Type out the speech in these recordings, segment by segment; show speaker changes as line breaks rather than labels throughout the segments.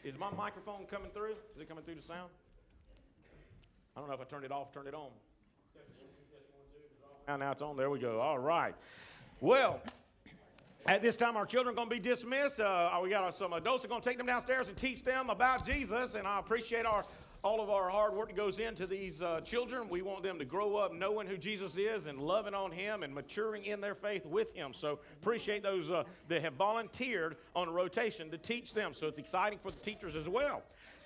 Is my microphone coming through? Is it coming through the sound? I don't know if I turned it off, turned it on. Now it's on. There we go. All right. Well, at this time, our children are going to be dismissed. We got some adults that are going to take them downstairs and teach them about Jesus. And I appreciate all of our hard work that goes into these children. We want them to grow up knowing who Jesus is and loving on Him and maturing in their faith with Him. So appreciate those that have volunteered on a rotation to teach them. So it's exciting for the teachers as well.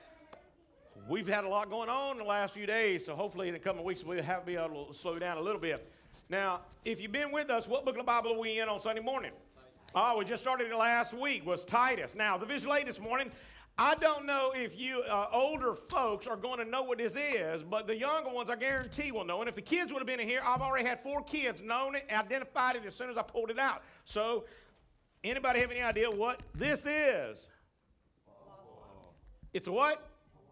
We've had a lot going on in the last few days, so hopefully in the coming weeks we'll be able to slow down a little bit. Now, if you've been with us, what book of the Bible are we in on Sunday morning? We just started it last week, was Titus. Now, the visual aid this morning, I don't know if you older folks are going to know what this is, but the younger ones I guarantee will know. And if the kids would have been in here, I've already had 4 kids known it, identified it as soon as I pulled it out. So, anybody have any idea what this is? Waffle. It's a what?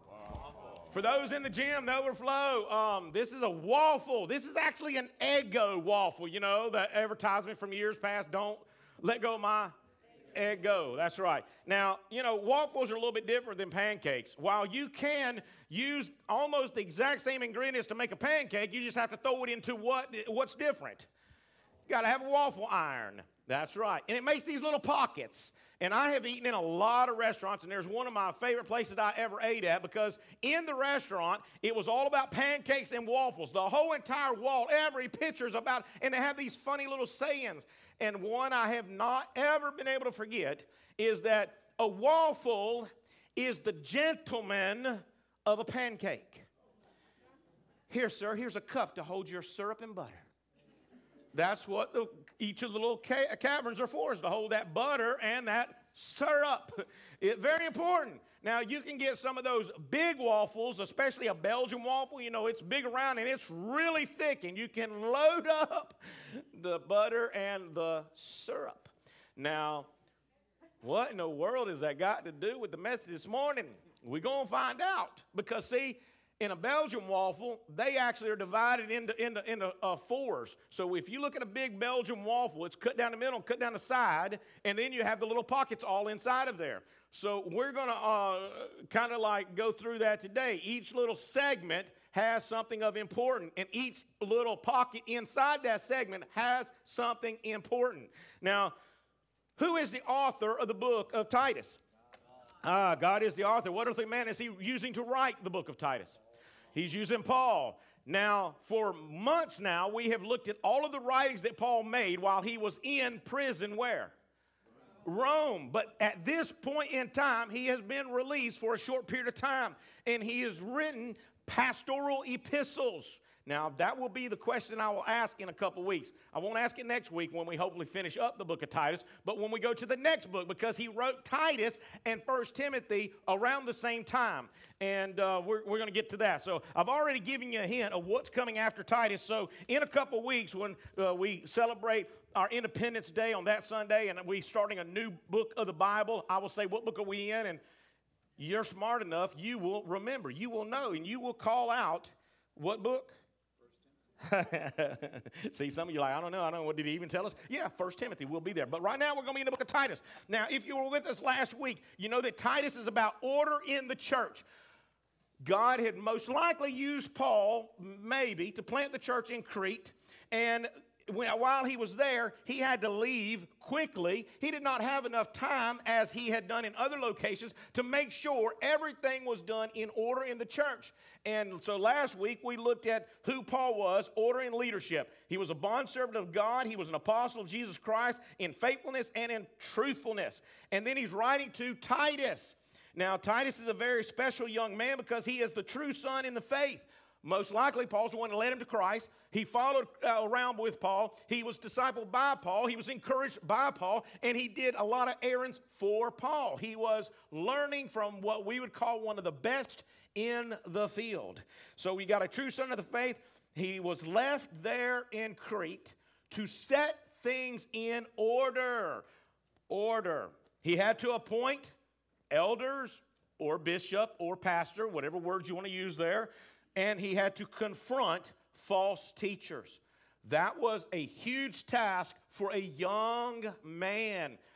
For those in the gym, the overflow, this is a waffle. This is actually an Eggo waffle. You know, the advertisement from years past, don't let go of my Eggo. That's right. Now, you know, waffles are a little bit different than pancakes. While you can use almost the exact same ingredients to make a pancake, you just have to throw it into what's different. You got to have a waffle iron. That's right. And it makes these little pockets. And I have eaten in a lot of restaurants, and there's one of my favorite places I ever ate at because in the restaurant, it was all about pancakes and waffles. The whole entire wall, every picture's about, and they have these funny little sayings. And one I have not ever been able to forget is that a waffle is the gentleman of a pancake. Here, sir, here's a cup to hold your syrup and butter. That's what each of the little caverns are for, is to hold that butter and that syrup. It's very important. Now, you can get some of those big waffles, especially a Belgian waffle. You know, it's big around and it's really thick, and you can load up the butter and the syrup. Now, what in the world has that got to do with the message this morning? We're going to find out. Because, see, in a Belgian waffle, they actually are divided into fours. So if you look at a big Belgian waffle, it's cut down the middle, cut down the side, and then you have the little pockets all inside of there. So we're going to kind of like go through that today. Each little segment has something of importance, and each little pocket inside that segment has something important. Now, who is the author of the book of Titus? God is the author. What earthly man is he using to write the book of Titus? He's using Paul. Now, for months now, we have looked at all of the writings that Paul made while he was in prison where? Rome. But at this point in time, he has been released for a short period of time, and he has written pastoral epistles. Now, that will be the question I will ask in a couple weeks. I won't ask it next week when we hopefully finish up the book of Titus, but when we go to the next book, because he wrote Titus and 1 Timothy around the same time. And we're going to get to that. So I've already given you a hint of what's coming after Titus. So in a couple weeks, when we celebrate our Independence Day on that Sunday, and we're starting a new book of the Bible, I will say, what book are we in? And you're smart enough, you will remember, you will know, and you will call out what book? See, some of you are like, I don't know, what did he even tell us? Yeah, 1 Timothy, we'll be there. But right now, we're going to be in the book of Titus. Now, if you were with us last week, you know that Titus is about order in the church. God had most likely used Paul, maybe, to plant the church in Crete, and while he was there, he had to leave quickly. He did not have enough time, as he had done in other locations, to make sure everything was done in order in the church. And so last week, we looked at who Paul was, order and leadership. He was a bondservant of God. He was an apostle of Jesus Christ in faithfulness and in truthfulness. And then he's writing to Titus. Now, Titus is a very special young man because he is the true son in the faith. Most likely, Paul's the one that led him to Christ. He followed around with Paul. He was discipled by Paul. He was encouraged by Paul. And he did a lot of errands for Paul. He was learning from what we would call one of the best in the field. So we got a true son of the faith. He was left there in Crete to set things in order. Order. He had to appoint elders or bishop or pastor, whatever words you want to use there. And he had to confront false teachers. That was a huge task for a young man,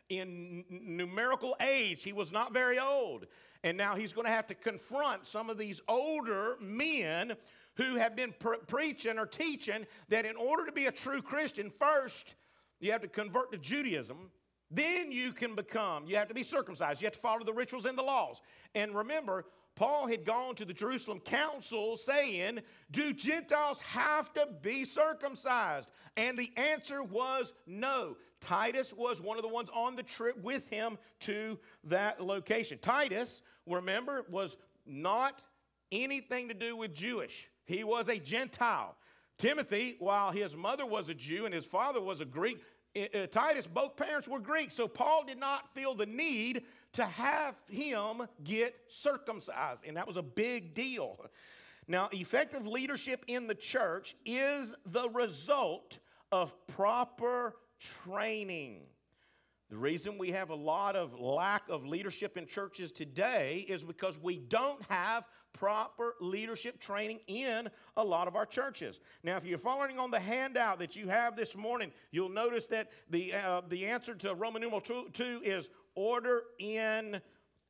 in numerical age, he was not very old. And now he's going to have to confront some of these older men who have been preaching or teaching that in order to be a true Christian, first you have to convert to Judaism. Then you have to be circumcised. You have to follow the rituals and the laws. And remember, Paul had gone to the Jerusalem council saying, do Gentiles have to be circumcised? And the answer was no. Titus was one of the ones on the trip with him to that location. Titus, remember, was not anything to do with Jewish. He was a Gentile. Timothy, while his mother was a Jew and his father was a Greek, Titus, both parents were Greek. So Paul did not feel the need to have him get circumcised. And that was a big deal. Now, effective leadership in the church is the result of proper training. The reason we have a lot of lack of leadership in churches today is because we don't have proper leadership training in a lot of our churches. Now, if you're following on the handout that you have this morning, you'll notice that the answer to Roman numeral 2 is order in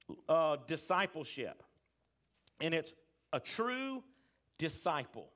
discipleship. And it's a true disciple.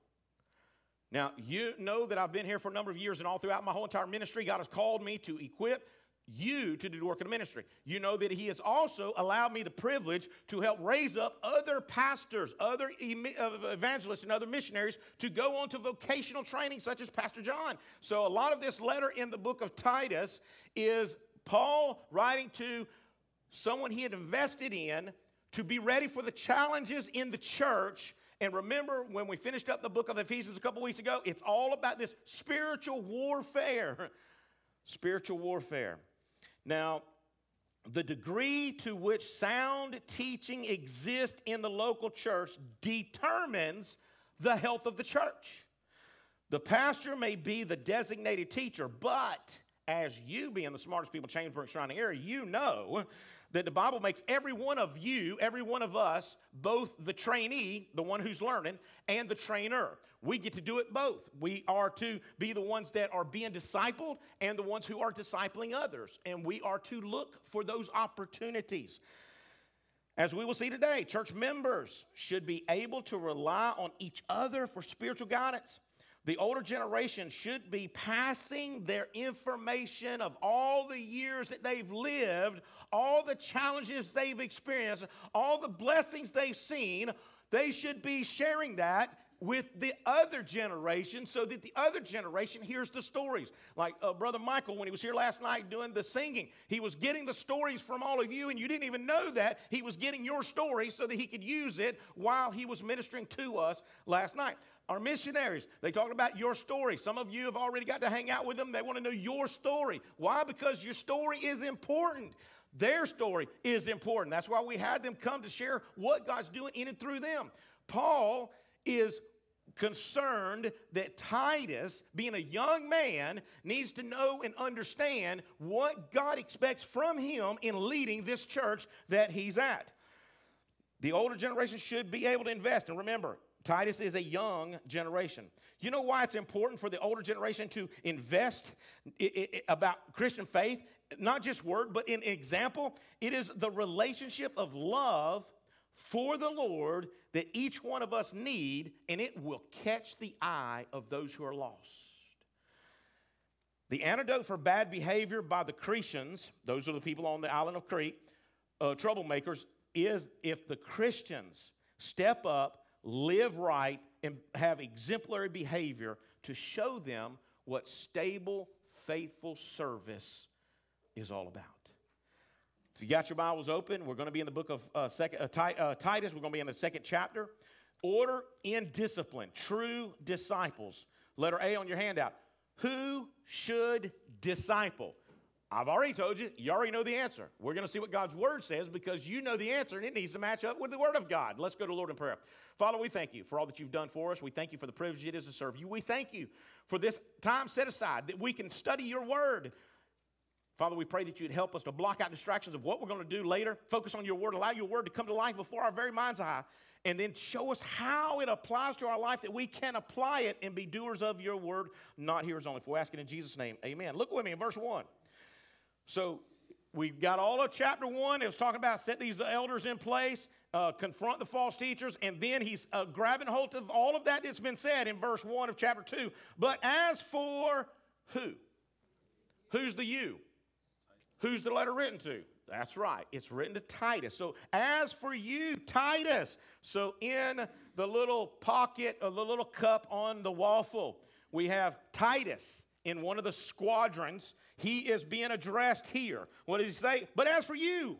Now, you know that I've been here for a number of years, and all throughout my whole entire ministry, God has called me to equip you to do the work of the ministry. You know that he has also allowed me the privilege to help raise up other pastors, other evangelists, and other missionaries to go on to vocational training, such as Pastor John. So a lot of this letter in the book of Titus is Paul writing to someone he had invested in to be ready for the challenges in the church. And remember, when we finished up the book of Ephesians a couple weeks ago, it's all about this spiritual warfare. Spiritual warfare. Now, the degree to which sound teaching exists in the local church determines the health of the church. The pastor may be the designated teacher, but as you being the smartest people in Chambersburg surrounding area, you know that the Bible makes every one of you, every one of us, both the trainee, the one who's learning, and the trainer. We get to do it both. We are to be the ones that are being discipled and the ones who are discipling others. And we are to look for those opportunities. As we will see today, church members should be able to rely on each other for spiritual guidance. The older generation should be passing their information of all the years that they've lived, all the challenges they've experienced, all the blessings they've seen. They should be sharing that with the other generation so that the other generation hears the stories. Like Brother Michael, when he was here last night doing the singing, he was getting the stories from all of you, and you didn't even know that. He was getting your story so that he could use it while he was ministering to us last night. Our missionaries, they talked about your story. Some of you have already got to hang out with them. They want to know your story. Why? Because your story is important. Their story is important. That's why we had them come to share what God's doing in and through them. Paul is concerned that Titus, being a young man, needs to know and understand what God expects from him in leading this church that he's at. The older generation should be able to invest. And remember, Titus is a young generation. You know why it's important for the older generation to invest about Christian faith? Not just word, but in example. It is the relationship of love for the Lord that each one of us need, and it will catch the eye of those who are lost. The antidote for bad behavior by the Cretians, those are the people on the island of Crete, troublemakers, is if the Christians step up, live right, and have exemplary behavior to show them what stable, faithful service is all about. If you got your Bibles open, we're going to be in the book of Titus. We're going to be in the second chapter. Order in discipline, true disciples. Letter A on your handout. Who should disciple? I've already told you. You already know the answer. We're going to see what God's Word says because you know the answer, and it needs to match up with the Word of God. Let's go to the Lord in prayer. Father, we thank you for all that you've done for us. We thank you for the privilege it is to serve you. We thank you for this time set aside that we can study your Word. Father, we pray that you'd help us to block out distractions of what we're going to do later, focus on your Word, allow your Word to come to life before our very mind's eye, and then show us how it applies to our life that we can apply it and be doers of your Word, not hearers only. For we ask it in Jesus' name, amen. Look with me in verse 1. So we've got all of chapter 1. It was talking about set these elders in place, confront the false teachers, and then he's grabbing hold of all of that that's been said in verse 1 of chapter 2. But as for who? Who's the you? Who's the letter written to? That's right. It's written to Titus. So as for you, Titus. So in the little pocket or the little cup on the waffle, we have Titus in one of the squadrons. He is being addressed here. What does he say? But as for you,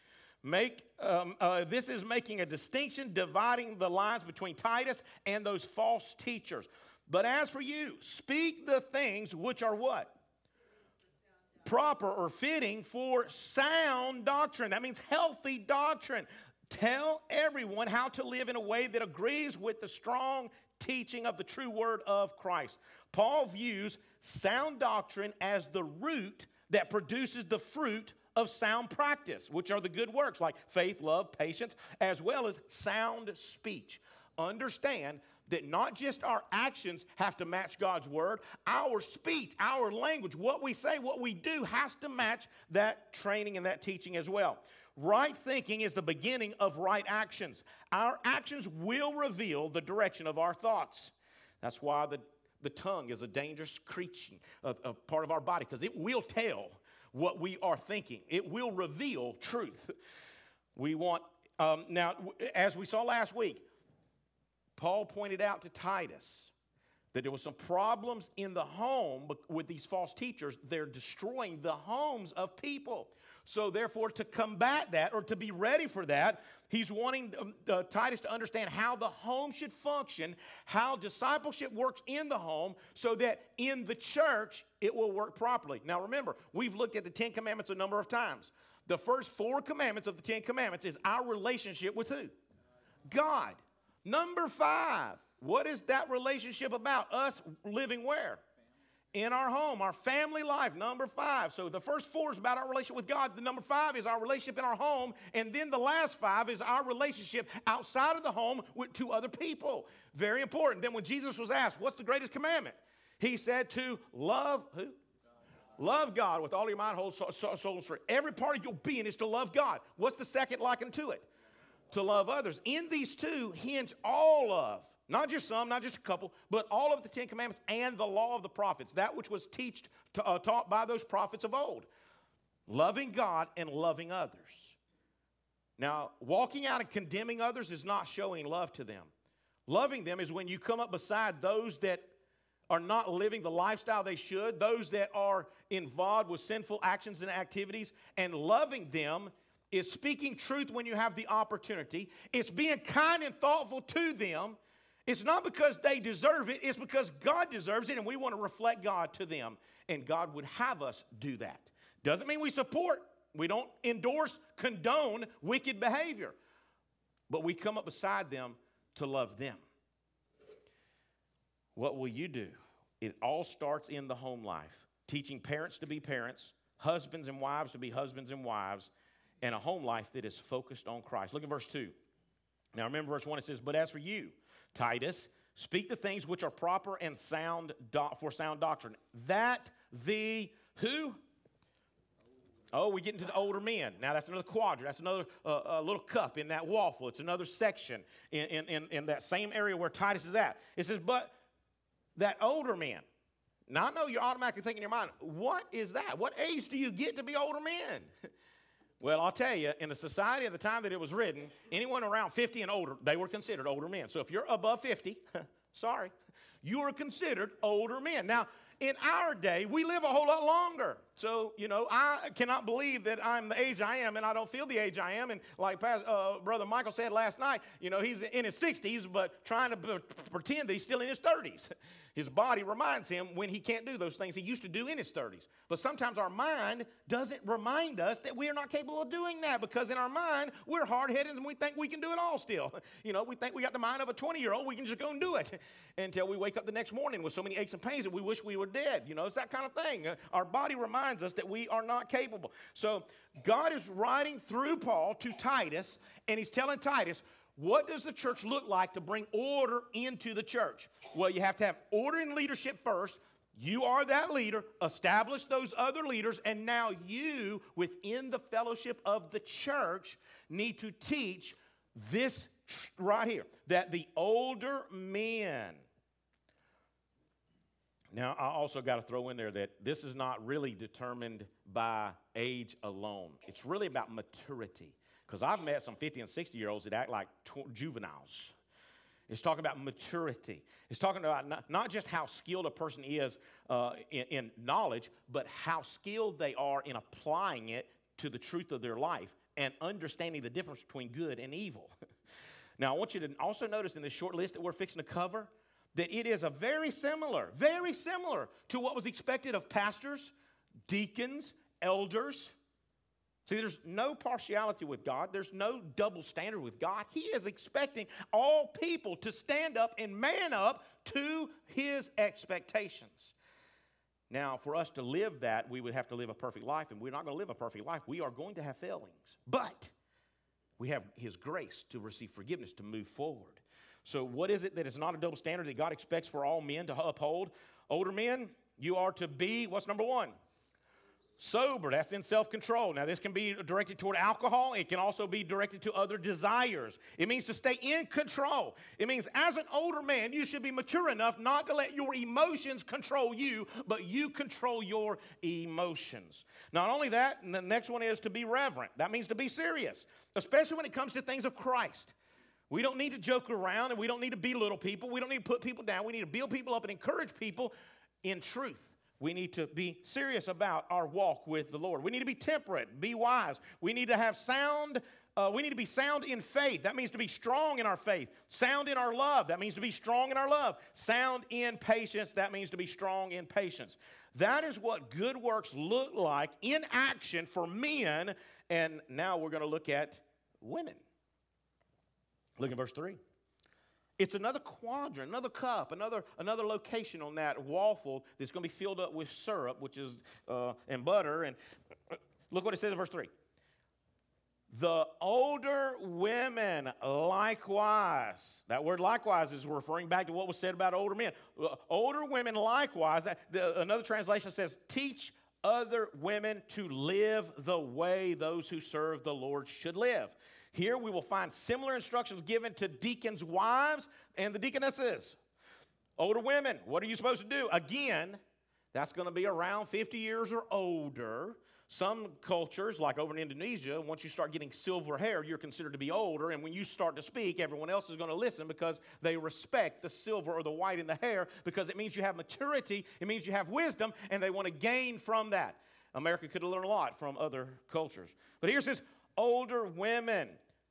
this is making a distinction, dividing the lines between Titus and those false teachers. But as for you, speak the things which are what? Proper or fitting for sound doctrine. That means healthy doctrine. Tell everyone how to live in a way that agrees with the strong teaching of the true word of Christ. Paul views sound doctrine as the root that produces the fruit of sound practice, which are the good works like faith, love, patience, as well as sound speech. Understand that not just our actions have to match God's word, our speech, our language, what we say, what we do has to match that training and that teaching as well. Right thinking is the beginning of right actions. Our actions will reveal the direction of our thoughts. That's why the tongue is a dangerous creature, a part of our body, because it will tell what we are thinking. It will reveal truth. We want, now, as we saw last week, Paul pointed out to Titus that there were some problems in the home with these false teachers. They're destroying the homes of people. So therefore, to combat that or to be ready for that, he's wanting Titus to understand how the home should function, how discipleship works in the home, so that in the church it will work properly. Now remember, we've looked at the 10 Commandments a number of times. The first 4 commandments of the 10 Commandments is our relationship with who? God. Number 5, what is that relationship about? Us living where? In our home, our family life. Number 5. So the first 4 is about our relationship with God. The number 5 is our relationship in our home. And then the last 5 is our relationship outside of the home to other people. Very important. Then when Jesus was asked, what's the greatest commandment? He said to love who? Love God with all your mind, whole soul, and strength. Every part of your being is to love God. What's the second likened to it? To love others. In these 2 hinge all of, not just some, not just a couple, but all of the 10 Commandments and the law of the prophets, that which was taught by those prophets of old. Loving God and loving others. Now, walking out and condemning others is not showing love to them. Loving them is when you come up beside those that are not living the lifestyle they should, those that are involved with sinful actions and activities, and loving them is speaking truth when you have the opportunity. It's being kind and thoughtful to them. It's not because they deserve it. It's because God deserves it, and we want to reflect God to them. And God would have us do that. Doesn't mean we support. We don't endorse, condone wicked behavior. But we come up beside them to love them. What will you do? It all starts in the home life. Teaching parents to be parents, husbands and wives to be husbands and wives, and a home life that is focused on Christ. Look at verse 2. Now remember verse 1, it says, but as for you, Titus, speak the things which are proper and sound for sound doctrine. That the who? Oh, we get into the older men. Now that's another quadrant. That's another little cup in that waffle. It's another section in that same area where Titus is at. It says, but that older men. Now I know you're automatically thinking in your mind, what is that? What age do you get to be older men? Well, I'll tell you, in the society at the time that it was written, anyone around 50 and older, they were considered older men. So if you're above 50, sorry, you are considered older men. Now, in our day, we live a whole lot longer. So, I cannot believe that I'm the age I am and I don't feel the age I am. And like Brother Michael said last night, he's in his 60s, but trying to pretend that he's still in his 30s. His body reminds him when he can't do those things he used to do in his 30s. But sometimes our mind doesn't remind us that we are not capable of doing that, because in our mind, we're hard-headed and we think we can do it all still. We think we got the mind of a 20-year-old. We can just go and do it until we wake up the next morning with so many aches and pains that we wish we were dead. It's that kind of thing. Our body reminds us that we are not capable. So God is writing through Paul to Titus, and he's telling Titus, what does the church look like to bring order into the church? Well, you have to have order in leadership first, You are that leader. Establish those other leaders. And now you, within the fellowship of the church, need to teach this right here, that the older men. Now, I also got to throw in there that this is not really determined by age alone. It's really about maturity. Because I've met some 50 and 60-year-olds that act like juveniles. It's talking about maturity. It's talking about not just how skilled a person is in knowledge, but how skilled they are in applying it to the truth of their life and understanding the difference between good and evil. Now, I want you to also notice in this short list that we're fixing to cover that it is very similar to what was expected of pastors, deacons, elders. See, there's no partiality with God. There's no double standard with God. He is expecting all people to stand up and man up to his expectations. Now, for us to live that, we would have to live a perfect life, and we're not going to live a perfect life. We are going to have failings. But we have his grace to receive forgiveness, to move forward. So what is it that is not a double standard that God expects for all men to uphold? Older men, you are to be, what's number one? Sober. That's in self-control. Now, this can be directed toward alcohol. It can also be directed to other desires. It means to stay in control. It means as an older man, you should be mature enough not to let your emotions control you, but you control your emotions. Not only that, and the next one is to be reverent. That means to be serious, especially when it comes to things of Christ. We don't need to joke around, and we don't need to belittle people. We don't need to put people down. We need to build people up and encourage people in truth. We need to be serious about our walk with the Lord. We need to be temperate, be wise. We need to have we need to be sound in faith. That means to be strong in our faith. Sound in our love. That means to be strong in our love. Sound in patience. That means to be strong in patience. That is what good works look like in action for men. And now we're going to look at women. Look at verse 3. It's another quadrant, another cup, another location on that waffle that's going to be filled up with syrup, which is and butter. And look what it says in verse 3. The older women likewise. That word likewise is referring back to what was said about older men. Older women likewise. Another translation says, teach other women to live the way those who serve the Lord should live. Here we will find similar instructions given to deacons' wives and the deaconesses. Older women, what are you supposed to do? Again, that's going to be around 50 years or older. Some cultures, like over in Indonesia, once you start getting silver hair, you're considered to be older. And when you start to speak, everyone else is going to listen because they respect the silver or the white in the hair because it means you have maturity, it means you have wisdom, and they want to gain from that. America could learn a lot from other cultures. But here it says, older women,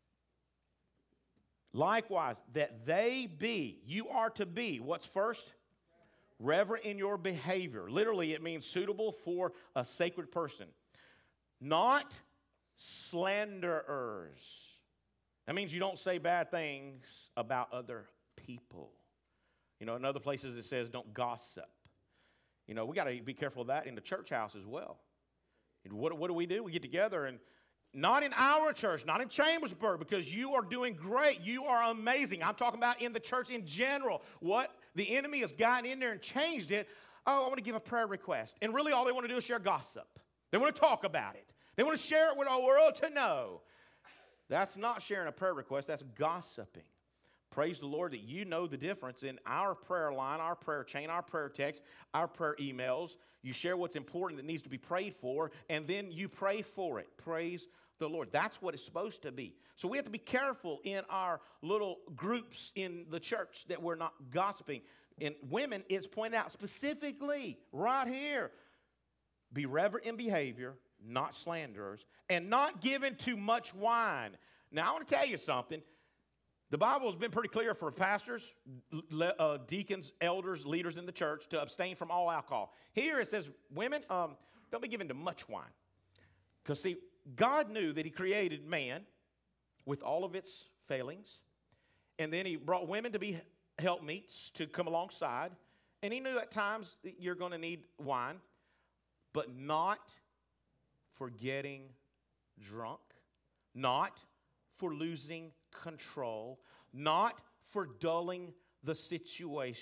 likewise, that they be, you are to be, what's first? Reverent in your behavior. Literally, it means suitable for a sacred person. Not slanderers. That means you don't say bad things about other people. You know, in other places it says don't gossip. You know, we got to be careful of that in the church house as well. And what do? We get together and not in our church, not in Chambersburg, because you are doing great. You are amazing. I'm talking about in the church in general. What the enemy has gotten in there and changed it. Oh, I want to give a prayer request. And really all they want to do is share gossip. They want to talk about it. They want to share it with our world to know. That's not sharing a prayer request. That's gossiping. Praise the Lord that you know the difference in our prayer line, our prayer chain, our prayer text, our prayer emails. You share what's important that needs to be prayed for, and then you pray for it. Praise the Lord. That's what it's supposed to be. So we have to be careful in our little groups in the church that we're not gossiping. In women, it's pointed out specifically right here. Be reverent in behavior, not slanderers, and not given to much wine. Now, I want to tell you something. The Bible has been pretty clear for pastors, deacons, elders, leaders in the church to abstain from all alcohol. Here it says, women, don't be given to much wine. Because, see, God knew that he created man with all of its failings, and then he brought women to be helpmeets to come alongside, and he knew at times that you're going to need wine, but not for getting drunk, not for losing control, not for dulling the situation.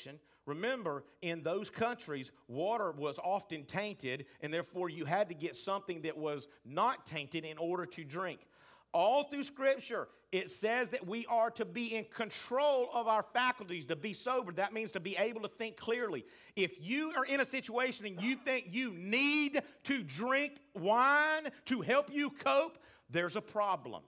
Remember, in those countries, water was often tainted, and therefore you had to get something that was not tainted in order to drink. All through Scripture, it says that we are to be in control of our faculties, to be sober. That means to be able to think clearly. If you are in a situation and you think you need to drink wine to help you cope, there's a problem.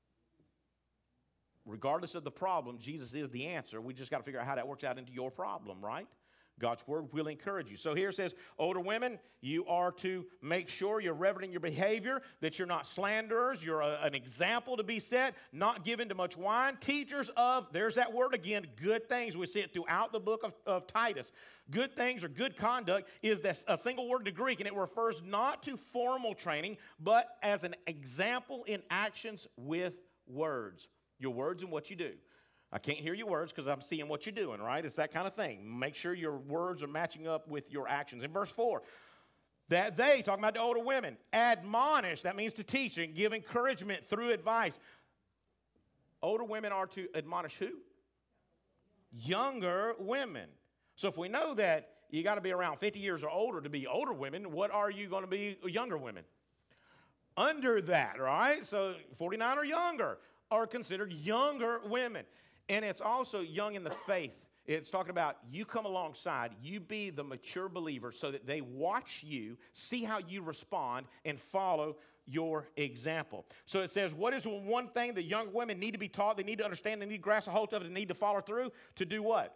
Regardless of the problem, Jesus is the answer. We just got to figure out how that works out into your problem, right? God's word will encourage you. So here it says, older women, you are to make sure you're reverent in your behavior, that you're not slanderers, you're an example to be set, not given to much wine, teachers of, there's that word again, good things. We see it throughout the book of Titus. Good things or good conduct is a single word to Greek, and it refers not to formal training, but as an example in actions with words. Your words and what you do. I can't hear your words because I'm seeing what you're doing, right? It's that kind of thing. Make sure your words are matching up with your actions. In verse 4, that they, talking about the older women, admonish, that means to teach and give encouragement through advice. Older women are to admonish who? Younger women. So if we know that you got to be around 50 years or older to be older women, what are you going to be younger women? Under that, right? So 49 or younger are considered younger women. And it's also young in the faith. It's talking about you come alongside, you be the mature believer so that they watch you, see how you respond, and follow your example. So it says, what is one thing that young women need to be taught? They need to understand, they need to grasp a hold of it, they need to follow through to do what?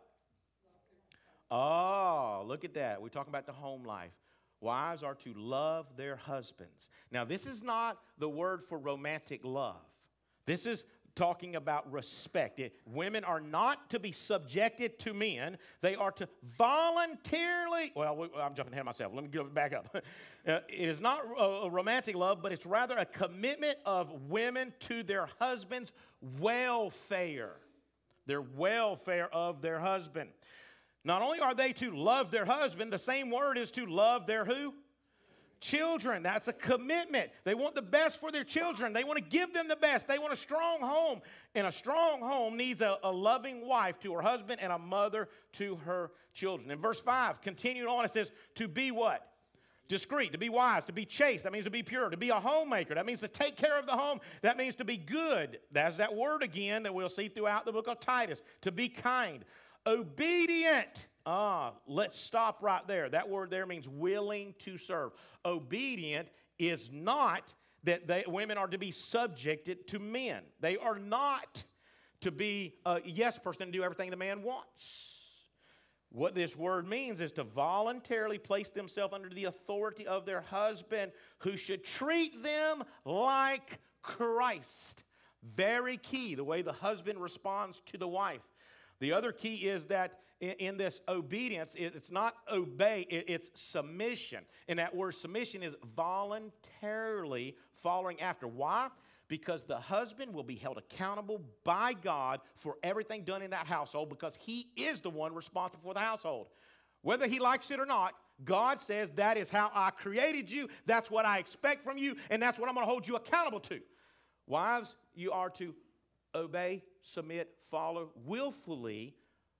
Oh, look at that. We're talking about the home life. Wives are to love their husbands. Now, this is not the word for romantic love. This is talking about respect. Women are not to be subjected to men. They are to voluntarily, I'm jumping ahead of myself. Let me go back up. It is not a romantic love, but it's rather a commitment of women to their husband's welfare. Their welfare of their husband. Not only are they to love their husband, the same word is to love their who? Children. That's a commitment. They want the best for their children. They want to give them the best. They want a strong home. And a strong home needs a loving wife to her husband and a mother to her children. In verse 5, continuing on, it says, to be what? Discreet, to be wise, to be chaste. That means to be pure, to be a homemaker. That means to take care of the home. That means to be good. That's that word again that we'll see throughout the book of Titus. To be kind. Obedient. Let's stop right there. That word there means willing to serve. Obedient is not that women are to be subjected to men. They are not to be a yes person and do everything the man wants. What this word means is to voluntarily place themselves under the authority of their husband, who should treat them like Christ. Very key, the way the husband responds to the wife. The other key is that in this obedience, it's not obey, it's submission. And that word submission is voluntarily following after. Why? Because the husband will be held accountable by God for everything done in that household, because he is the one responsible for the household. Whether he likes it or not, God says that is how I created you, that's what I expect from you, and that's what I'm going to hold you accountable to. Wives, you are to obey, submit, follow willfully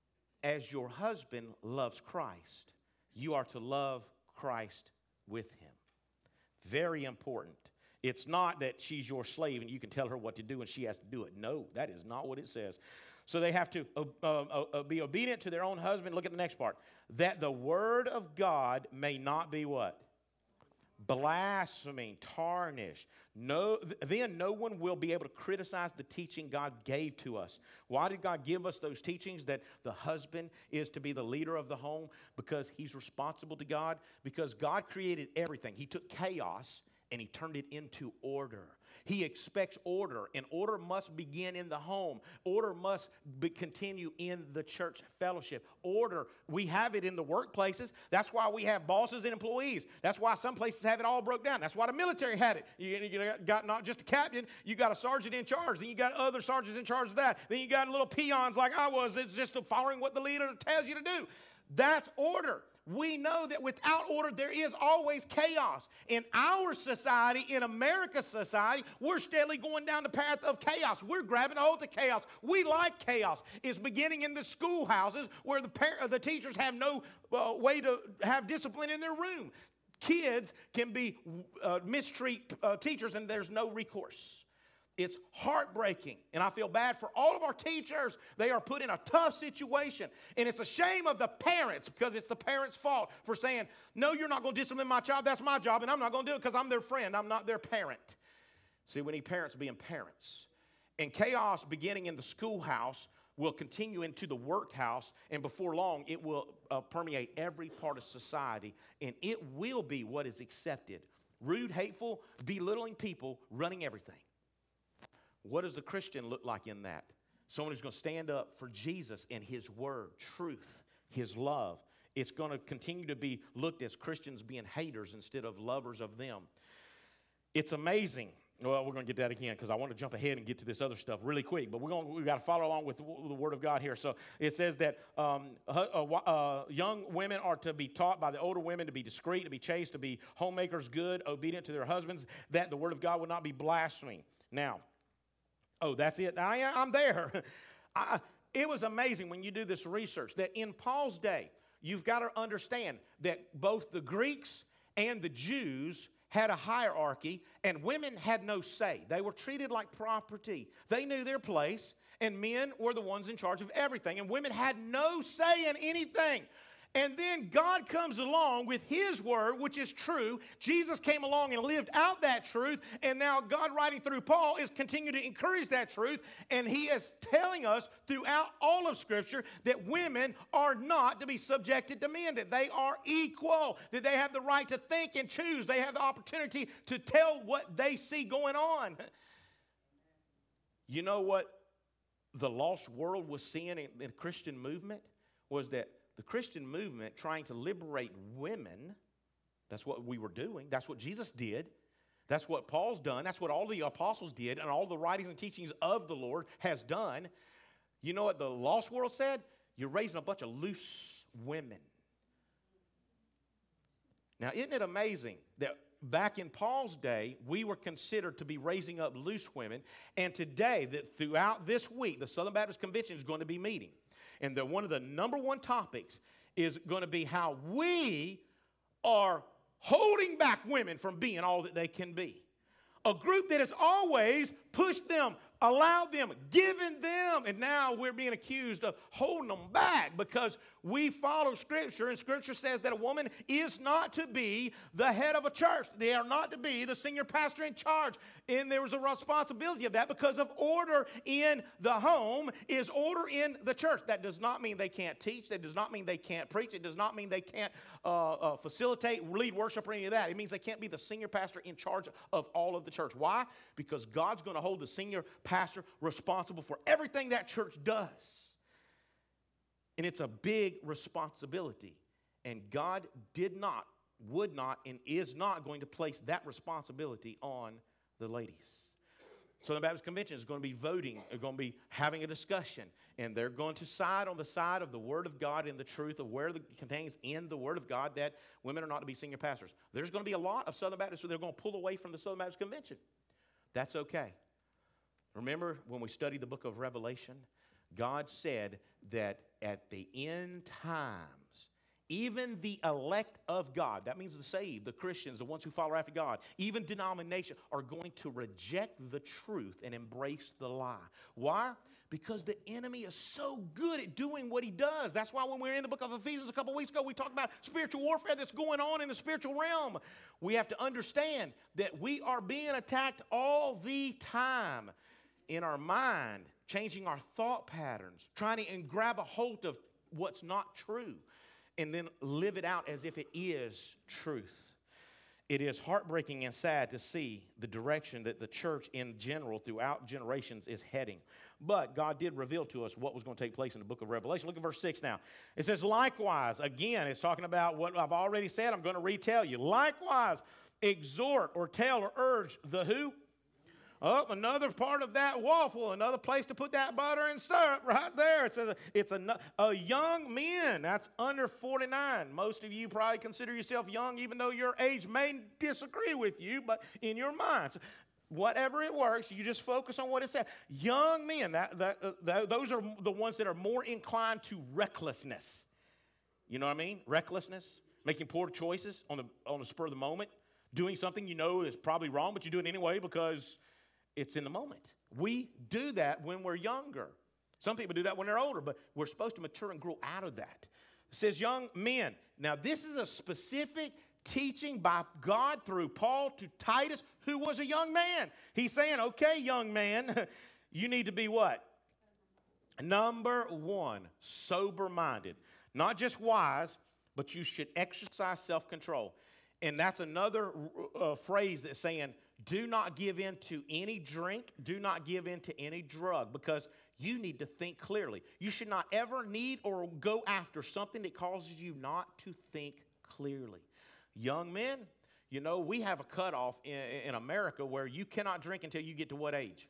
as your husband loves Christ. You are to love Christ with him. Very important. It's not that she's your slave and you can tell her what to do and she has to do it. No, that is not what it says. So they have to be obedient to their own husband. Look at the next part. That the word of God may not be what? Blaspheming, tarnished. Then no one will be able to criticize the teaching God gave to us. Why did God give us those teachings that the husband is to be the leader of the home? Because he's responsible to God. Because God created everything. He took chaos and he turned it into order. He expects order, and order must begin in the home. Order must continue in the church fellowship. Order, we have it in the workplaces. That's why we have bosses and employees. That's why some places have it all broke down. That's why the military had it. You got not just a captain, you got a sergeant in charge. Then you got other sergeants in charge of that. Then you got little peons like I was. It's just following what the leader tells you to do. That's order. We know that without order, there is always chaos. In our society, in America's society, we're steadily going down the path of chaos. We're grabbing a hold of chaos. We like chaos. It's beginning in the schoolhouses where the teachers have no way to have discipline in their room. Kids can be mistreat teachers and there's no recourse. It's heartbreaking, and I feel bad for all of our teachers. They are put in a tough situation, and it's a shame of the parents because it's the parents' fault for saying, no, you're not going to discipline my child. That's my job, and I'm not going to do it because I'm their friend. I'm not their parent. See, we need parents being parents. And chaos beginning in the schoolhouse will continue into the workhouse, and before long, it will permeate every part of society, and it will be what is accepted. Rude, hateful, belittling people running everything. What does the Christian look like in that? Someone who's going to stand up for Jesus and His Word, truth, His love. It's going to continue to be looked as Christians being haters instead of lovers of them. It's amazing. Well, we're going to get that again because I want to jump ahead and get to this other stuff really quick. But we've got to follow along with the Word of God here. So it says that young women are to be taught by the older women to be discreet, to be chaste, to be homemakers, good, obedient to their husbands, that the Word of God will not be blasphemed. Now, oh, that's it. I'm there. It was amazing when you do this research that in Paul's day, you've got to understand that both the Greeks and the Jews had a hierarchy, and women had no say. They were treated like property. They knew their place, and men were the ones in charge of everything, and women had no say in anything. And then God comes along with His Word, which is true. Jesus came along and lived out that truth. And now God, writing through Paul, is continuing to encourage that truth. And he is telling us throughout all of Scripture that women are not to be subjected to men, that they are equal, that they have the right to think and choose. They have the opportunity to tell what they see going on. You know what the lost world was seeing in the Christian movement was that the Christian movement trying to liberate women, that's what we were doing. That's what Jesus did. That's what Paul's done. That's what all the apostles did, and all the writings and teachings of the Lord has done. You know what the lost world said? You're raising a bunch of loose women. Now, isn't it amazing that back in Paul's day, we were considered to be raising up loose women, and today, that throughout this week, the Southern Baptist Convention is going to be meeting. And one of the number one topics is going to be how we are holding back women from being all that they can be. A group that has always pushed them, allowed them, given them, and now we're being accused of holding them back because we follow Scripture, and Scripture says that a woman is not to be the head of a church. They are not to be the senior pastor in charge. And there was a responsibility of that because of order in the home is order in the church. That does not mean they can't teach. That does not mean they can't preach. It does not mean they can't facilitate, lead worship, or any of that. It means they can't be the senior pastor in charge of all of the church. Why? Because God's going to hold the senior pastor responsible for everything that church does. And it's a big responsibility. And God did not, would not, and is not going to place that responsibility on the ladies. Southern Baptist Convention is going to be voting, they're going to be having a discussion, and they're going to side on the side of the Word of God and the truth of where it contains in the Word of God that women are not to be senior pastors. There's going to be a lot of Southern Baptists that are going to pull away from the Southern Baptist Convention. That's okay. Remember when we studied the book of Revelation? God said that at the end times, even the elect of God, that means the saved, the Christians, the ones who follow after God, even denomination, are going to reject the truth and embrace the lie. Why? Because the enemy is so good at doing what he does. That's why when we were in the book of Ephesians a couple weeks ago, we talked about spiritual warfare that's going on in the spiritual realm. We have to understand that we are being attacked all the time in our mind, changing our thought patterns, trying to grab a hold of what's not true, and then live it out as if it is truth. It is heartbreaking and sad to see the direction that the church in general throughout generations is heading. But God did reveal to us what was going to take place in the book of Revelation. Look at verse 6 now. It says, likewise, again, it's talking about what I've already said. I'm going to retell you. Likewise, exhort or tell or urge the who? Oh, another part of that waffle, another place to put that butter and syrup right there. It says it's a young men. That's under 49. Most of you probably consider yourself young, even though your age may disagree with you, but in your minds. Whatever it works, you just focus on what it says. Young men, those are the ones that are more inclined to recklessness. You know what I mean? Recklessness, making poor choices on the spur of the moment, doing something you know is probably wrong, but you do it anyway because it's in the moment. We do that when we're younger. Some people do that when they're older, but we're supposed to mature and grow out of that. It says young men. Now, this is a specific teaching by God through Paul to Titus, who was a young man. He's saying, okay, young man, you need to be what? Number one, sober-minded. Not just wise, but you should exercise self-control. And that's another phrase that's saying, do not give in to any drink, do not give in to any drug, because you need to think clearly. You should not ever need or go after something that causes you not to think clearly. Young men, you know, we have a cutoff in America where you cannot drink until you get to what age?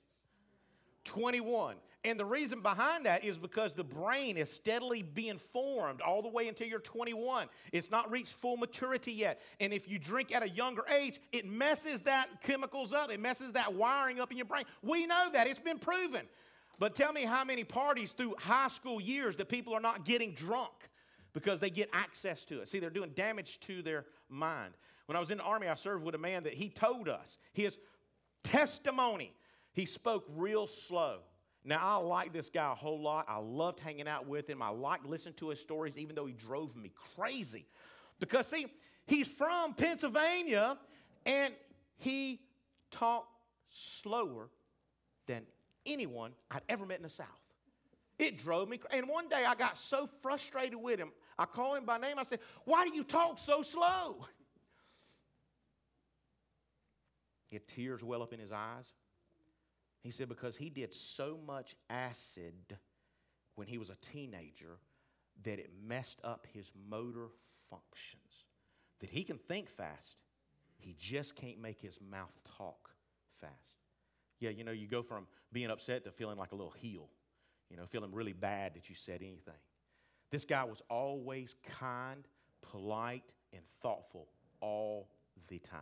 21. And the reason behind that is because the brain is steadily being formed all the way until you're 21. It's not reached full maturity yet. And if you drink at a younger age, it messes that chemicals up. It messes that wiring up in your brain. We know that. It's been proven. But tell me how many parties through high school years that people are not getting drunk because they get access to it. See, they're doing damage to their mind. When I was in the Army, I served with a man that he told us his testimony. He spoke real slow. Now, I like this guy a whole lot. I loved hanging out with him. I liked listening to his stories, even though he drove me crazy. Because, see, he's from Pennsylvania, and he talked slower than anyone I'd ever met in the South. It drove me crazy. And one day, I got so frustrated with him, I called him by name. I said, why do you talk so slow? He had tears well up in his eyes. He said because he did so much acid when he was a teenager that it messed up his motor functions. That he can think fast, he just can't make his mouth talk fast. Yeah, you know, you go from being upset to feeling like a little heel. You know, feeling really bad that you said anything. This guy was always kind, polite, and thoughtful all the time.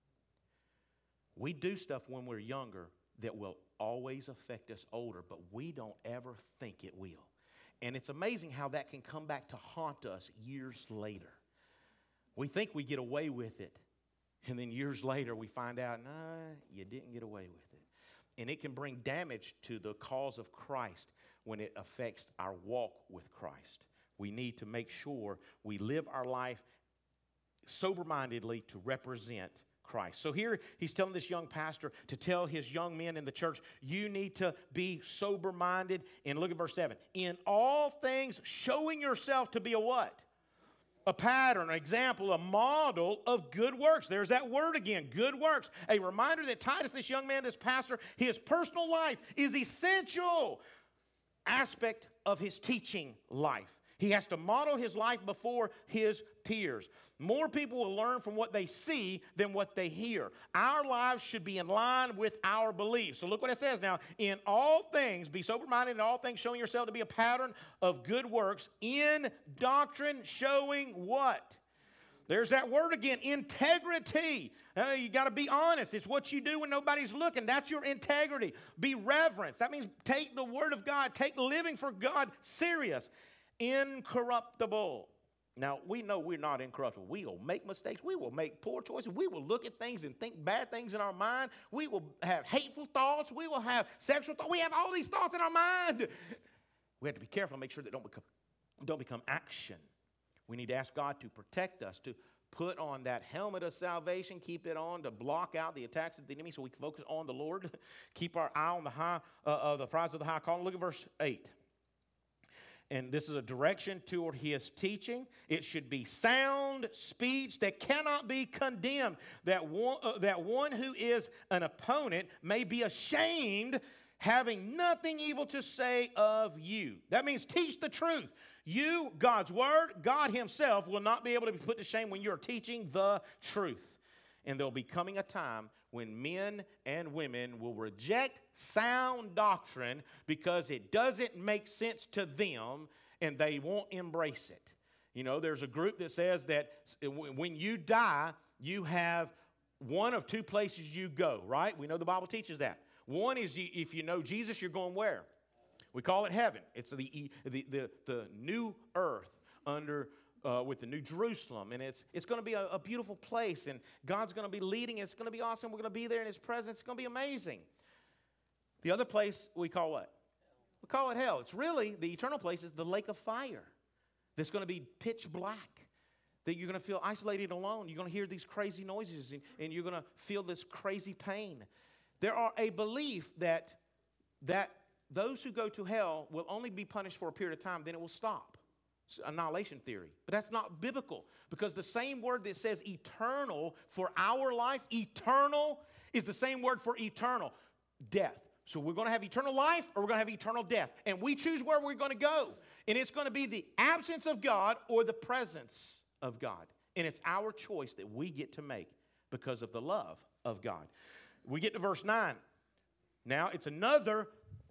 We do stuff when we're younger that will always affect us older, but we don't ever think it will. And it's amazing how that can come back to haunt us years later. We think we get away with it, and then years later we find out, nah, you didn't get away with it. And it can bring damage to the cause of Christ when it affects our walk with Christ. We need to make sure we live our life sober-mindedly to represent Christ. So here he's telling this young pastor to tell his young men in the church, you need to be sober-minded. And look at verse 7. In all things, showing yourself to be a what? A pattern, an example, a model of good works. There's that word again, good works. A reminder that Titus, this young man, this pastor, his personal life is essential aspect of his teaching life. He has to model his life before his peers. More people will learn from what they see than what they hear. Our lives should be in line with our beliefs. So look what it says now. In all things, be sober-minded in all things, showing yourself to be a pattern of good works, in doctrine, showing what? There's that word again, integrity. You got to be honest. It's what you do when nobody's looking. That's your integrity. Be reverent. That means take the word of God, take living for God serious. Incorruptible. Now, we know we're not incorruptible. We will make mistakes. We will make poor choices. We will look at things and think bad things in our mind. We will have hateful thoughts. We will have sexual thoughts. We have all these thoughts in our mind. We have to be careful and make sure they don't become action. We need to ask God to protect us, to put on that helmet of salvation, keep it on to block out the attacks of the enemy so we can focus on the Lord. Keep our eye on the prize of the high calling. Look at verse 8. And this is a direction toward his teaching. It should be sound speech that cannot be condemned. That one who is an opponent may be ashamed, having nothing evil to say of you. That means teach the truth. You, God's word, God himself will not be able to be put to shame when you're teaching the truth. And there'll be coming a time when men and women will reject sound doctrine because it doesn't make sense to them and they won't embrace it. You know, there's a group that says that when you die, you have one of two places you go, right? We know the Bible teaches that. One is if you know Jesus, you're going where? We call it heaven. It's the new earth under with the new Jerusalem, and it's going to be a beautiful place, and God's going to be leading. It's going to be awesome. We're going to be there in His presence. It's going to be amazing. The other place we call what? We call it hell. It's really, the eternal place is the lake of fire. That's going to be pitch black, that you're going to feel isolated alone. You're going to hear these crazy noises, and you're going to feel this crazy pain. There are a belief that those who go to hell will only be punished for a period of time, then it will stop. It's annihilation theory. But that's not biblical, because the same word that says eternal for our life, eternal, is the same word for eternal, death. So we're going to have eternal life or we're going to have eternal death. And we choose where we're going to go. And it's going to be the absence of God or the presence of God. And it's our choice that we get to make because of the love of God. We get to verse 9. Now, it's another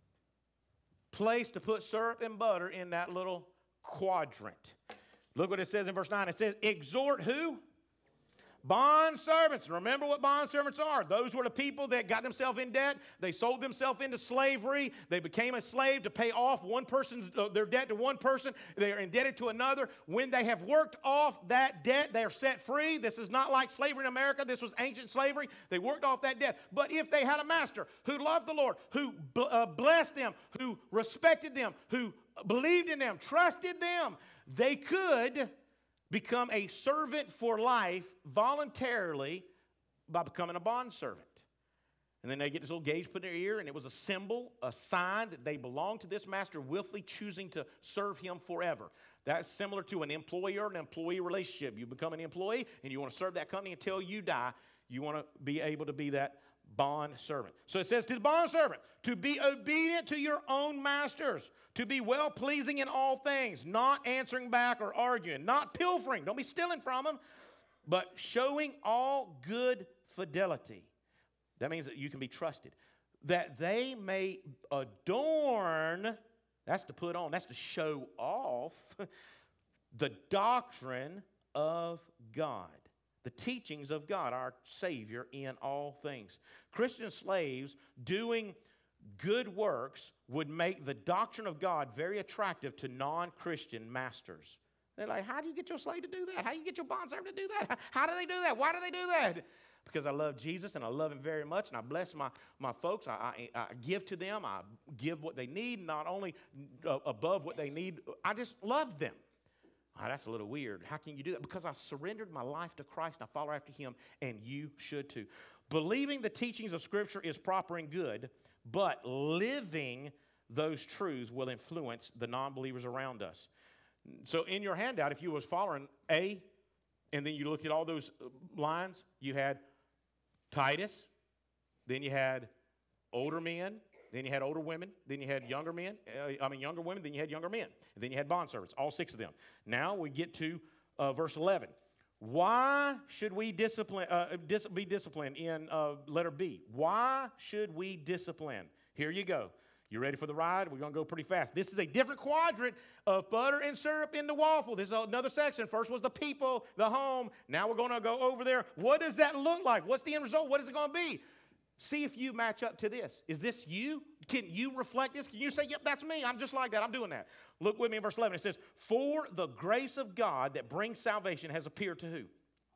place to put syrup and butter in that little quadrant. Look what it says in verse 9. It says, exhort who? Bond servants. Remember what bond servants are. Those were the people that got themselves in debt. They sold themselves into slavery. They became a slave to pay off one person's their debt to one person. They are indebted to another. When they have worked off that debt, they are set free. This is not like slavery in America. This was ancient slavery. They worked off that debt. But if they had a master who loved the Lord, who blessed them, who respected them, who believed in them, trusted them, they could become a servant for life voluntarily by becoming a bondservant. And then they get this little gauge put in their ear, and it was a symbol, a sign that they belong to this master, willfully choosing to serve him forever. That's similar to an employer and employee relationship. You become an employee, and you want to serve that company until you die. You want to be able to be that bond servant. So it says to the bond servant, to be obedient to your own masters, to be well-pleasing in all things, not answering back or arguing, not pilfering, don't be stealing from them, but showing all good fidelity. That means that you can be trusted. That they may adorn, that's to put on, that's to show off, the doctrine of God. The teachings of God, our Savior, in all things. Christian slaves doing good works would make the doctrine of God very attractive to non-Christian masters. They're like, how do you get your slave to do that? How do you get your bondservant to do that? How do they do that? Why do they do that? Because I love Jesus and I love Him very much, and I bless my folks. I give to them. I give what they need, not only above what they need. I just love them. Oh, that's a little weird. How can you do that? Because I surrendered my life to Christ and I follow after Him, and you should too. Believing the teachings of Scripture is proper and good, but living those truths will influence the non-believers around us. So in your handout, if you was following A, and then you looked at all those lines, you had Titus, then you had older men, then you had older women, then you had younger men, younger women, then you had younger men, and then you had bondservants, all 6 of them. Now we get to verse 11. Why should we be disciplined in letter B? Why should we discipline? Here you go. You ready for the ride? We're going to go pretty fast. This is a different quadrant of butter and syrup in the waffle. This is another section. First was the people, the home. Now we're going to go over there. What does that look like? What's the end result? What is it going to be? See if you match up to this. Is this you? Can you reflect this? Can you say, yep, that's me. I'm just like that. I'm doing that. Look with me in verse 11. It says, for the grace of God that brings salvation has appeared to who?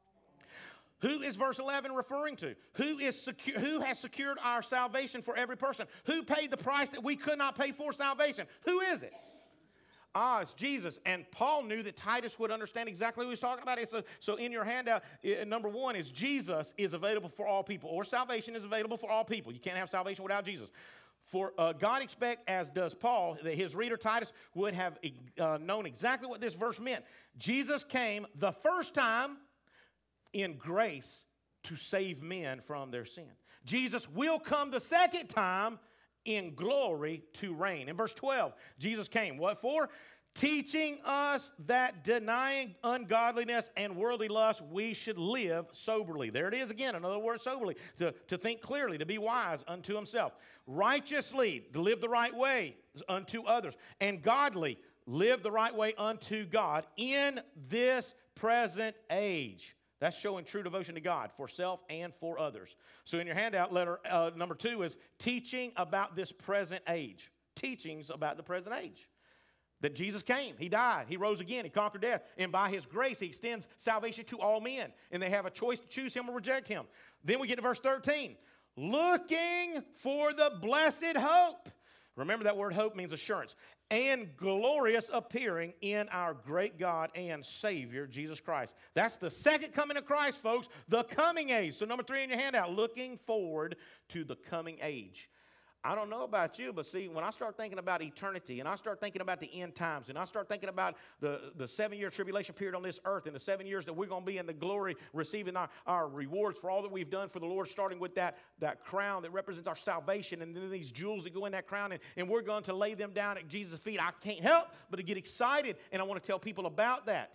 Who is verse 11 referring to? Who has secured our salvation for every person? Who paid the price that we could not pay for salvation? Who is it? It's Jesus. And Paul knew that Titus would understand exactly what he was talking about. So in your handout, number 1 is Jesus is available for all people, or salvation is available for all people. You can't have salvation without Jesus. For God expect, as does Paul, that his reader Titus would have known exactly what this verse meant. Jesus came the first time in grace to save men from their sin. Jesus will come the second time in glory to reign. In verse 12, Jesus came. What for? teaching us that denying ungodliness and worldly lust, we should live soberly. There it is again, another word, soberly, to think clearly, to be wise unto himself. Righteously, to live the right way unto others. And godly, live the right way unto God in this present age. That's showing true devotion to God for self and for others. So in your handout, letter number 2 is teaching about this present age. Teachings about the present age. That Jesus came, he died, he rose again, he conquered death, and by his grace he extends salvation to all men, and they have a choice to choose him or reject him. Then we get to verse 13. Looking for the blessed hope. Remember that word hope means assurance. And glorious appearing in our great God and Savior, Jesus Christ. That's the second coming of Christ, folks, the coming age. So number 3 in your handout, looking forward to the coming age. I don't know about you, but see, when I start thinking about eternity, and I start thinking about the end times, and I start thinking about the 7-year tribulation period on this earth, and the 7 years that we're going to be in the glory, receiving our rewards for all that we've done for the Lord, starting with that crown that represents our salvation, and then these jewels that go in that crown, and we're going to lay them down at Jesus' feet. I can't help but to get excited, and I want to tell people about that.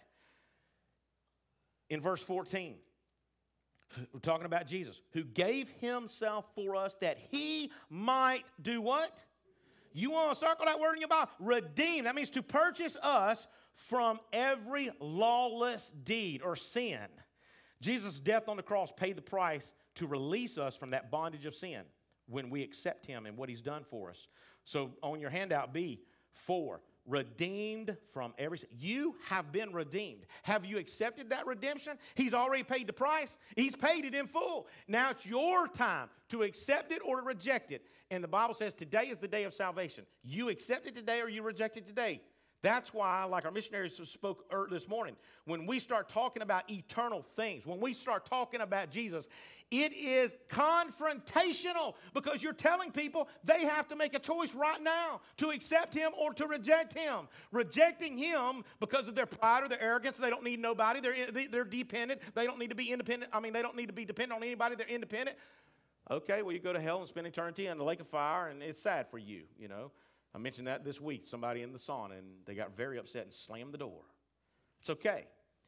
In verse 14. We're talking about Jesus, who gave himself for us that he might do what? You want to circle that word in your Bible? Redeem. That means to purchase us from every lawless deed or sin. Jesus' death on the cross paid the price to release us from that bondage of sin when we accept him and what he's done for us. So on your handout B, 4. Redeemed from every sin. You have been redeemed. Have you accepted that redemption? He's already paid the price. He's paid it in full. Now it's your time to accept it or to reject it. And the Bible says today is the day of salvation. You accept it today or you reject it today. That's why, like our missionaries spoke this morning, when we start talking about eternal things, when we start talking about Jesus, it is confrontational because you're telling people they have to make a choice right now to accept him or to reject him. Rejecting him because of their pride or their arrogance, they don't need nobody. They're dependent. They don't need to be independent. They don't need to be dependent on anybody. They're independent. Okay, well, you go to hell and spend eternity in the lake of fire, and it's sad for you, you know. I mentioned that this week, somebody in the sauna, and they got very upset and slammed the door. It's okay.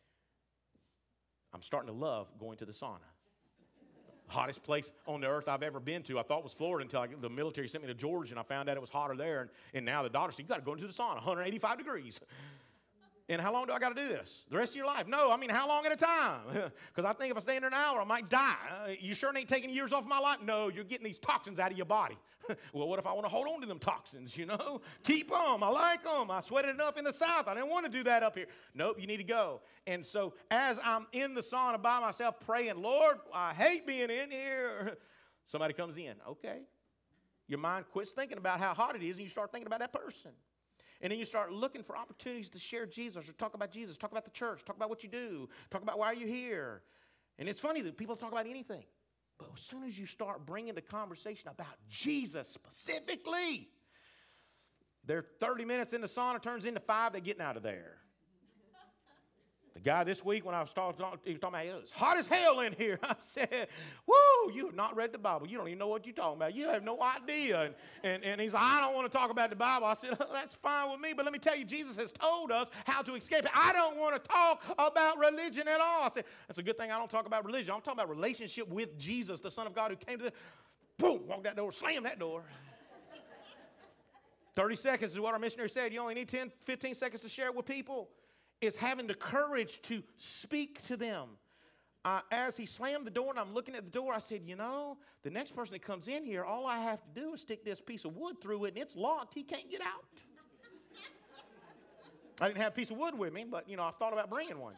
I'm starting to love going to the sauna. Hottest place on the earth I've ever been to. I thought it was Florida until the military sent me to Georgia, and I found out it was hotter there. And now the doctor said, you got to go into the sauna, 185 degrees. And how long do I got to do this? The rest of your life? No, how long at a time? Because I think if I stay in there an hour, I might die. You sure ain't taking years off of my life? No, you're getting these toxins out of your body. Well, what if I want to hold on to them toxins, you know? Keep them. I like them. I sweated enough in the South. I didn't want to do that up here. Nope, you need to go. And so as I'm in the sauna by myself praying, Lord, I hate being in here. Somebody comes in. Okay. Your mind quits thinking about how hot it is, and you start thinking about that person. And then you start looking for opportunities to share Jesus or talk about Jesus, talk about the church, talk about what you do, talk about why you're here. And it's funny that people talk about anything. But as soon as you start bringing the conversation about Jesus specifically, they're 30 minutes in the sauna, turns into 5, they're getting out of there. The guy this week, when I was talking, he was talking about, it's hot as hell in here. I said, woo, you have not read the Bible. You don't even know what you're talking about. You have no idea. And he's like, I don't want to talk about the Bible. I said, that's fine with me, but let me tell you, Jesus has told us how to escape it. I don't want to talk about religion at all. I said, that's a good thing I don't talk about religion. I'm talking about relationship with Jesus, the Son of God who came to the, boom, walk that door, slam that door. 30 seconds is what our missionary said. You only need 10, 15 seconds to share it with people. Is having the courage to speak to them. As he slammed the door and I'm looking at the door, I said, you know, the next person that comes in here, all I have to do is stick this piece of wood through it and it's locked. He can't get out. I didn't have a piece of wood with me, but, you know, I thought about bringing one.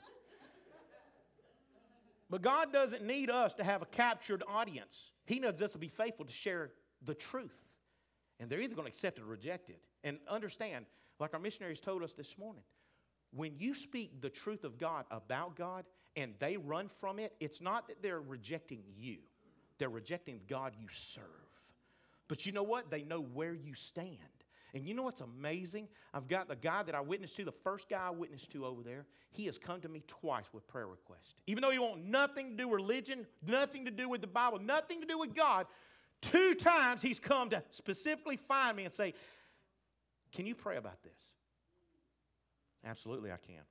But God doesn't need us to have a captured audience. He needs us to be faithful to share the truth. And they're either going to accept it or reject it. And understand, like our missionaries told us this morning, when you speak the truth of God about God and they run from it, it's not that they're rejecting you. They're rejecting the God you serve. But you know what? They know where you stand. And you know what's amazing? I've got the guy that I witnessed to, the first guy I witnessed to over there, he has come to me twice with prayer requests. Even though he wants nothing to do with religion, nothing to do with the Bible, nothing to do with God, 2 times he's come to specifically find me and say, can you pray about this? Absolutely, I can.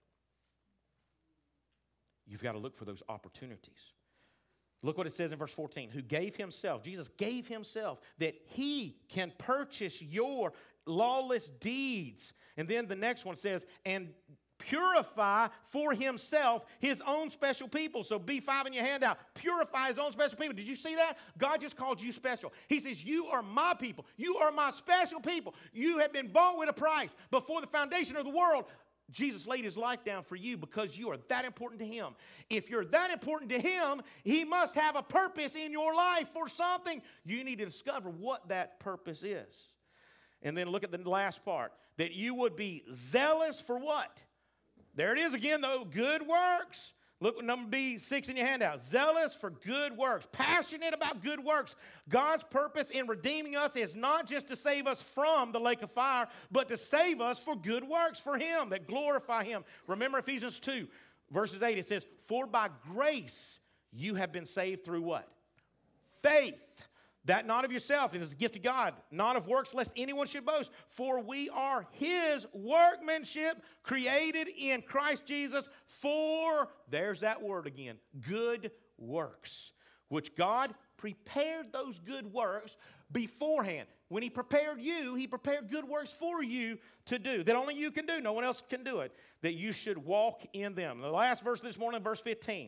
You've got to look for those opportunities. Look what it says in verse 14. Who gave himself, Jesus gave himself, that he can purchase your lawless deeds. And then the next one says, and purify for himself his own special people. So B5 in your handout. Purify his own special people. Did you see that? God just called you special. He says, you are my people. You are my special people. You have been bought with a price. Before the foundation of the world, Jesus laid his life down for you because you are that important to him. If you're that important to him, he must have a purpose in your life for something. You need to discover what that purpose is. And then look at the last part. That you would be zealous for what? There it is again, though. Good works. Look at number B6 in your handout. Zealous for good works. Passionate about good works. God's purpose in redeeming us is not just to save us from the lake of fire, but to save us for good works for him that glorify him. Remember Ephesians 2, verses 8. It says, for by grace you have been saved through what? Faith. That not of yourself, it is a gift of God, not of works, lest anyone should boast. For we are his workmanship, created in Christ Jesus for, there's that word again, good works, which God prepared those good works beforehand. When he prepared you, he prepared good works for you to do, that only you can do, no one else can do it, that you should walk in them. The last verse this morning, verse 15.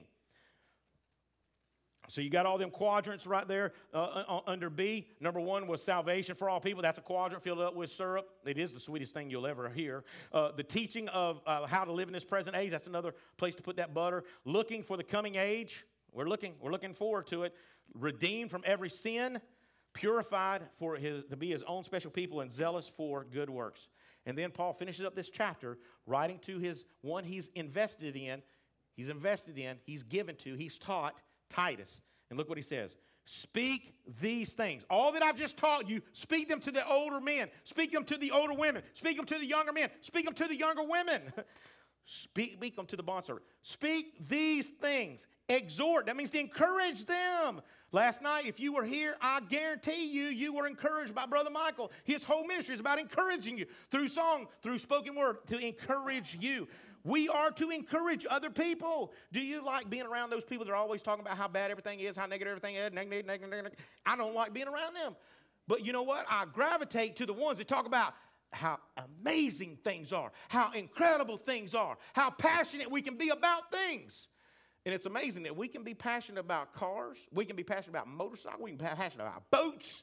So you got all them quadrants right there under B. Number 1 was salvation for all people. That's a quadrant filled up with syrup. It is the sweetest thing you'll ever hear. The teaching of how to live in this present age. That's another place to put that butter. Looking for the coming age. We're looking forward to it. Redeemed from every sin. Purified to be his own special people, and zealous for good works. And then Paul finishes up this chapter writing to his one he's invested in, he's given to, he's taught, Titus. And look what he says. Speak these things. All that I've just taught you, speak them to the older men. Speak them to the older women. Speak them to the younger men. Speak them to the younger women. Speak them to the bondservant. Speak these things. Exhort. That means to encourage them. Last night, if you were here, I guarantee you were encouraged by Brother Michael. His whole ministry is about encouraging you through song, through spoken word, to encourage you. We are to encourage other people. Do you like being around those people that are always talking about how bad everything is, how negative everything is, negative? I don't like being around them. But you know what? I gravitate to the ones that talk about how amazing things are, how incredible things are, how passionate we can be about things. And it's amazing that we can be passionate about cars, we can be passionate about motorcycles, we can be passionate about boats,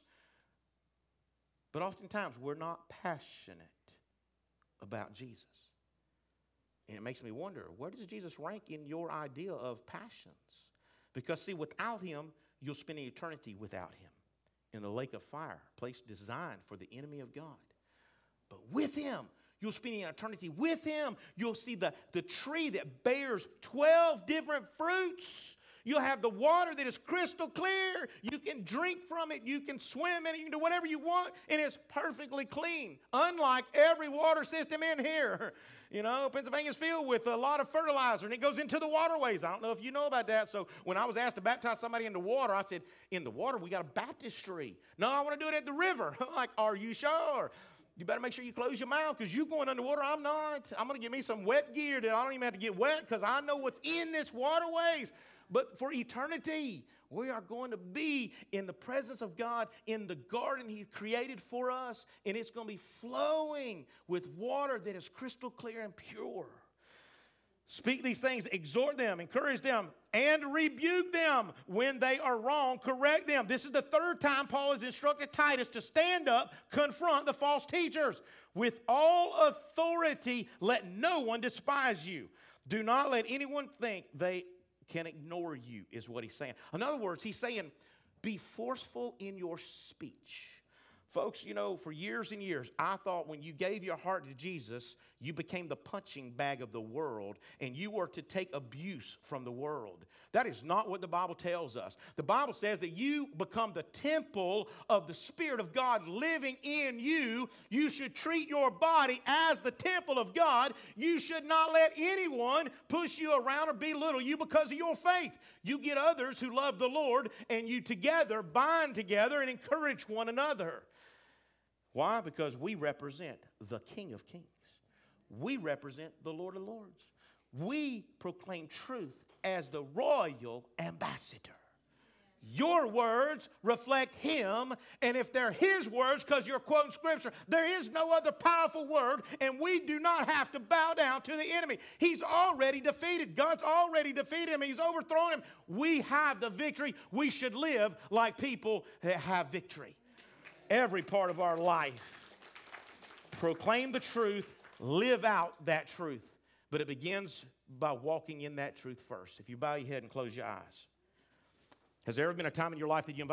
but oftentimes we're not passionate about Jesus. And it makes me wonder, where does Jesus rank in your idea of passions? Because, see, without him, you'll spend an eternity without him in the lake of fire, a place designed for the enemy of God. But with him, you'll spend an eternity with him. You'll see the tree that bears 12 different fruits. You'll have the water that is crystal clear. You can drink from it. You can swim in it. You can do whatever you want, and it's perfectly clean, unlike every water system in here. You know, Pennsylvania's filled with a lot of fertilizer, and it goes into the waterways. I don't know if you know about that. So when I was asked to baptize somebody in the water, I said, in the water, we got a baptistry. No, I want to do it at the river. I'm like, are you sure? You better make sure you close your mouth because you're going underwater. I'm not. I'm going to get me some wet gear that I don't even have to get wet because I know what's in this waterways. But for eternity, we are going to be in the presence of God in the garden he created for us, and it's going to be flowing with water that is crystal clear and pure. Speak these things, exhort them, encourage them, and rebuke them when they are wrong. Correct them. This is the third time Paul has instructed Titus to stand up, confront the false teachers. With all authority, let no one despise you. Do not let anyone think they can ignore you, is what he's saying. In other words, he's saying, be forceful in your speech. Folks, you know, for years and years, I thought when you gave your heart to Jesus, you became the punching bag of the world, and you were to take abuse from the world. That is not what the Bible tells us. The Bible says that you become the temple of the Spirit of God living in you. You should treat your body as the temple of God. You should not let anyone push you around or belittle you because of your faith. You get others who love the Lord, and you together bind together and encourage one another. Why? Because we represent the King of Kings. We represent the Lord of Lords. We proclaim truth as the royal ambassador. Your words reflect Him, and if they're His words, because you're quoting Scripture, there is no other powerful word, and we do not have to bow down to the enemy. He's already defeated. God's already defeated him. He's overthrown him. We have the victory. We should live like people that have victory. Every part of our life. Proclaim the truth. Live out that truth. But it begins by walking in that truth first. If you bow your head and close your eyes. Has there ever been a time in your life that you invited